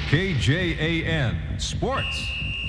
KJAN Sports.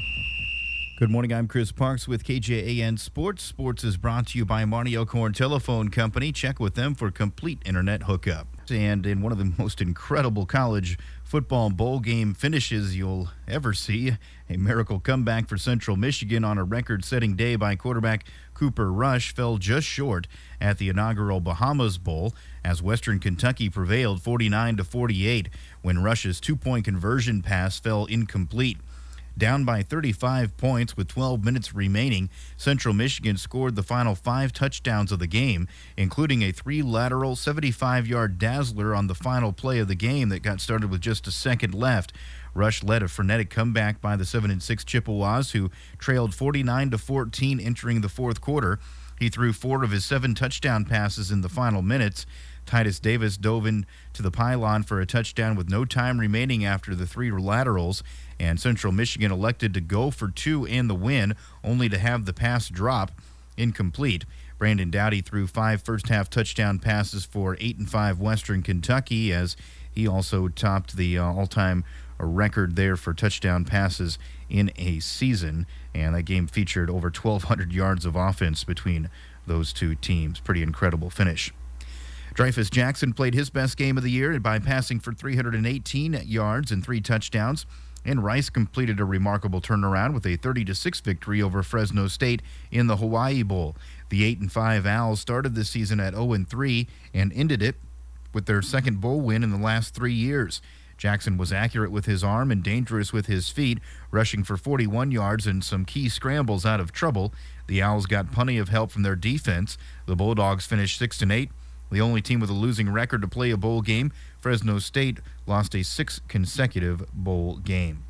Good morning, I'm Chris Parks with KJAN Sports. Sports is brought to you by Marty Elkhorn Telephone Company. Check with them for complete internet hookup. And in one of the most incredible college football bowl game finishes you'll ever see, a miracle comeback for Central Michigan on a record-setting day by quarterback Cooper Rush fell just short at the inaugural Bahamas Bowl as Western Kentucky prevailed 49-48 when Rush's two-point conversion pass fell incomplete. Down by 35 points with 12 minutes remaining, Central Michigan scored the final 5 touchdowns of the game, including a 3-lateral 75-yard dazzler on the final play of the game that got started with just a second left. Rush led a frenetic comeback by the 7-6 Chippewas, who trailed 49-14 entering the fourth quarter. He threw 4 of his 7 touchdown passes in the final minutes. Titus Davis dove into the pylon for a touchdown with no time remaining after the 3 laterals, and Central Michigan elected to go for 2 and the win, only to have the pass drop incomplete. Brandon Doughty threw 5 first-half touchdown passes for 8-5 Western Kentucky, as he also topped the all-time record there for touchdown passes in a season, and that game featured over 1,200 yards of offense between those two teams. Pretty incredible finish. Dreyfus Jackson played his best game of the year by passing for 318 yards and 3 touchdowns. And Rice completed a remarkable turnaround with a 30-6 victory over Fresno State in the Hawaii Bowl. The 8-5 Owls started this season at 0-3 and ended it with their second bowl win in the last 3 years. Jackson was accurate with his arm and dangerous with his feet, rushing for 41 yards and some key scrambles out of trouble. The Owls got plenty of help from their defense. The Bulldogs finished 6-8. The only team with a losing record to play a bowl game, Fresno State, lost a 6th consecutive bowl game.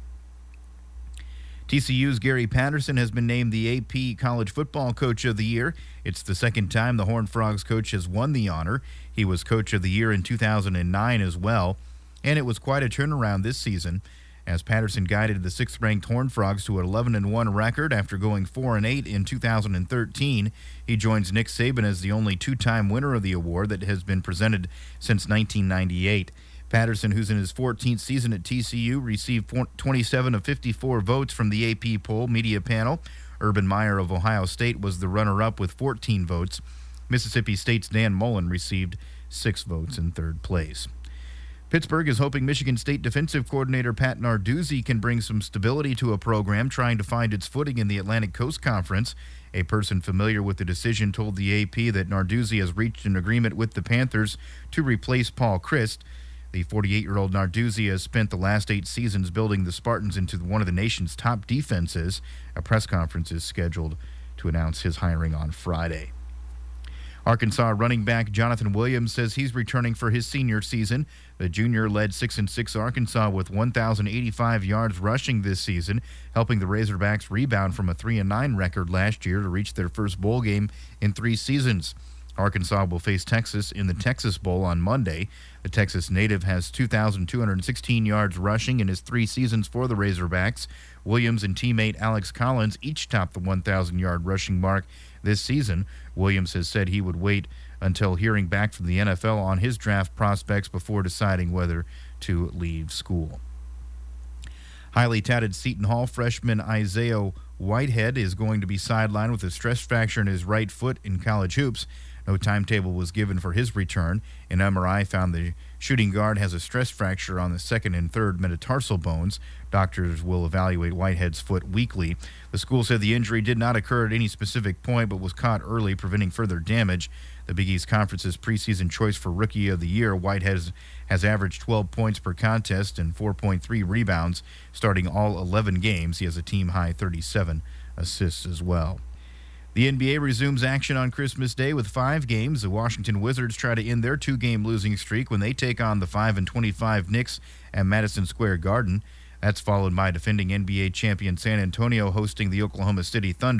TCU's Gary Patterson has been named the AP College Football Coach of the Year. It's the second time the Horned Frogs coach has won the honor. He was Coach of the Year in 2009 as well, and it was quite a turnaround this season as Patterson guided the 6th-ranked Horned Frogs to an 11-1 record after going 4-8 in 2013. He joins Nick Saban as the only 2-time winner of the award that has been presented since 1998. Patterson, who's in his 14th season at TCU, received 27 of 54 votes from the AP poll media panel. Urban Meyer of Ohio State was the runner-up with 14 votes. Mississippi State's Dan Mullen received 6 votes in third place. Pittsburgh is hoping Michigan State defensive coordinator Pat Narduzzi can bring some stability to a program trying to find its footing in the Atlantic Coast Conference. A person familiar with the decision told the AP that Narduzzi has reached an agreement with the Panthers to replace Paul Chryst. The 48-year-old Narduzzi has spent the last 8 seasons building the Spartans into one of the nation's top defenses. A press conference is scheduled to announce his hiring on Friday. Arkansas running back Jonathan Williams says he's returning for his senior season. The junior led 6-6 Arkansas with 1,085 yards rushing this season, helping the Razorbacks rebound from a 3-9 record last year to reach their first bowl game in 3 seasons. Arkansas will face Texas in the Texas Bowl on Monday. The Texas native has 2,216 yards rushing in his 3 seasons for the Razorbacks. Williams and teammate Alex Collins each topped the 1,000-yard rushing mark this season. Williams has said he would wait until hearing back from the NFL on his draft prospects before deciding whether to leave school. Highly touted Seton Hall freshman Isaiah Whitehead is going to be sidelined with a stress fracture in his right foot in college hoops. No timetable was given for his return. An MRI found the shooting guard has a stress fracture on the 2nd and 3rd metatarsal bones. Doctors will evaluate Whitehead's foot weekly. The school said the injury did not occur at any specific point but was caught early, preventing further damage. The Big East Conference's preseason choice for Rookie of the Year, Whitehead has averaged 12 points per contest and 4.3 rebounds starting all 11 games. He has a team-high 37 assists as well. The NBA resumes action on Christmas Day with 5 games. The Washington Wizards try to end their 2-game losing streak when they take on the 5-25 Knicks at Madison Square Garden. That's followed by defending NBA champion San Antonio hosting the Oklahoma City Thunder, who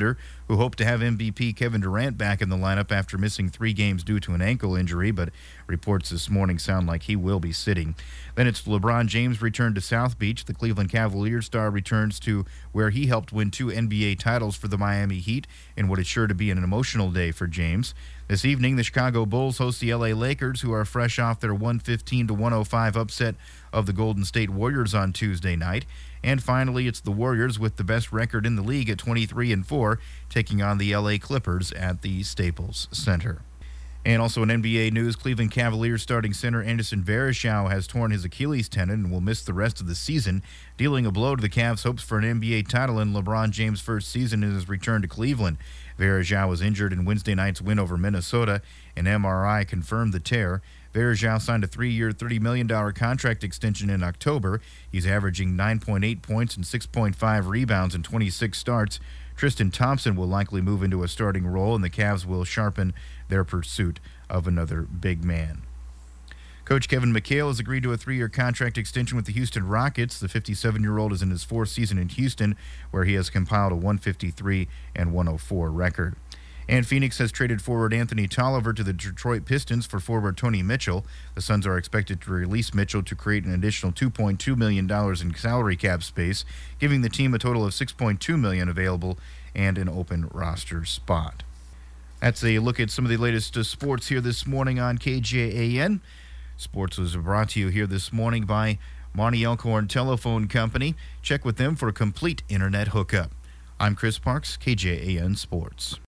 who hope to have MVP Kevin Durant back in the lineup after missing 3 games due to an ankle injury, but reports this morning sound like he will be sitting. Then it's LeBron James return to South Beach. The Cleveland Cavaliers star returns to where he helped win 2 NBA titles for the Miami Heat in what is sure to be an emotional day for James. This evening, the Chicago Bulls host the LA Lakers, who are fresh off their 115-105 upset of the Golden State Warriors on Tuesday night. And finally, it's the Warriors with the best record in the league at 23-4, taking on the LA Clippers at the Staples Center. And also in NBA news, Cleveland Cavaliers starting center Anderson Varejao has torn his Achilles tendon and will miss the rest of the season, dealing a blow to the Cavs' hopes for an NBA title in LeBron James' first season in his return to Cleveland. Varejao was injured in Wednesday night's win over Minnesota. An MRI confirmed the tear. Varejao signed a 3-year, $30 million contract extension in October. He's averaging 9.8 points and 6.5 rebounds in 26 starts. Tristan Thompson will likely move into a starting role, and the Cavs will sharpen their pursuit of another big man. Coach Kevin McHale has agreed to a 3-year contract extension with the Houston Rockets. The 57-year-old is in his 4th season in Houston, where he has compiled a 153-104 record. And Phoenix has traded forward Anthony Tolliver to the Detroit Pistons for forward Tony Mitchell. The Suns are expected to release Mitchell to create an additional $2.2 million in salary cap space, giving the team a total of $6.2 million available and an open roster spot. That's a look at some of the latest sports here this morning on KJAN. Sports was brought to you here this morning by Monty Elkhorn Telephone Company. Check with them for a complete internet hookup. I'm Chris Parks, KJAN Sports.